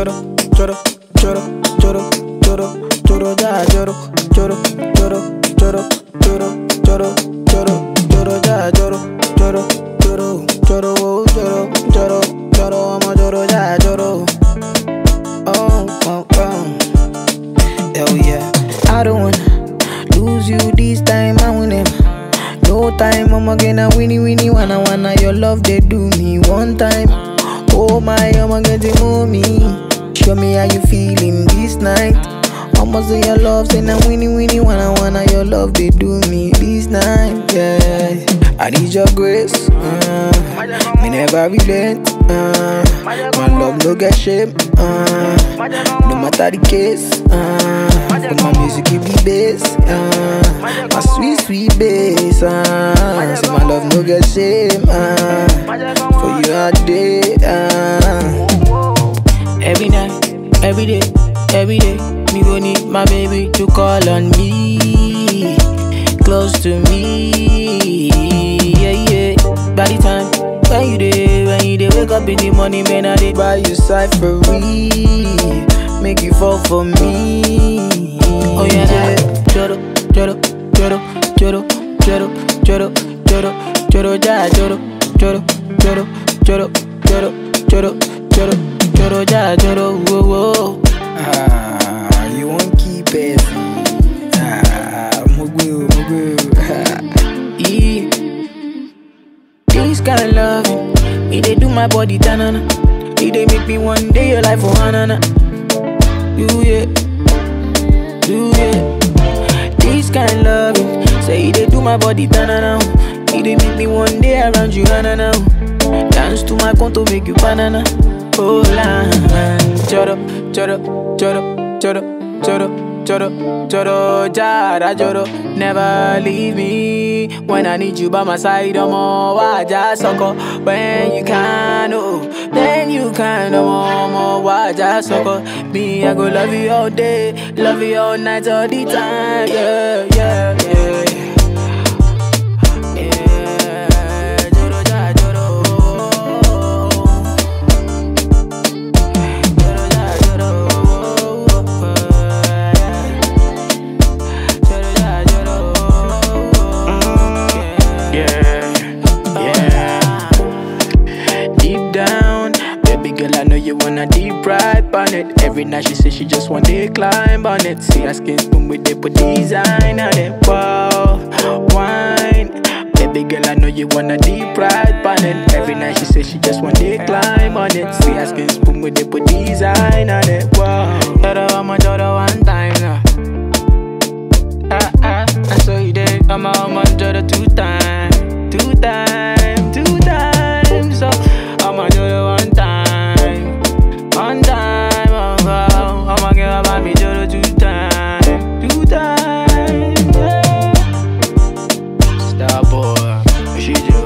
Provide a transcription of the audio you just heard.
choro, choro, choro, choro, choro, choro, ja, choro, choro, choro, choro, choro, choro, choro, choro, ja, choro, choro, choro, choro, oh, choro, choro, choro, I'm a choro, ja, choro. Oh, oh, oh. Hell yeah. I don't wanna lose you this time, I win him. No time, I'ma get a winnie winnie wanna your love they do me one time. Oh my, I'ma get it mommy. Show me how you feeling this night. I'ma say your love, say na winnie winnie wanna your love they do me this night. Yeah, I need your grace. Me never relent. My love no get shame. No matter the case. But my music give me bass. My sweet sweet bass. Say my love no get shame. For you all day. Every night, every day, me gon' need my baby to call on me, close to me, yeah, yeah. By the time when you dey wake up in the morning, man, I dey buy you cyphery, make you fall for me. Oh yeah, choro, choro, choro, choro, choro, choro, choro, choro, ja, choro, choro, choro, choro, choro, choro, choro, choro, ja, choro, whoa, whoa. You won't keep it. Mugu. Yeah. This kind of loving, it dey do my body tanana. It dey make me one day your life for hanana. Do yeah. This kind of loving, say it dey do my body tanana. It dey make me one day around you hanana. Dance to my conto, make you banana. Oh la, choro, choro, choro, choro, choro, choro, choro, jara, choro. Never leave me when I need you by my side. I'm all waja soko. When you can, oh, then you can. I'm all waja soko. Me, I go love you all day, love you all night, all the time. Yeah, yeah, yeah. You wanna deep ride on it. Every night she say she just want to climb on it. See her skin spoon with the put design on it. Wow, wine. Baby girl, I know you wanna deep ride on it. Every night she say she just want to climb on it. See her skin spoon with the put design on it. Wow, I'ma joro one time now. I saw you there. I'ma joro two times. So I'ma joro one time. One time, I'ma give about me joro two times, yeah. Star boy, she do.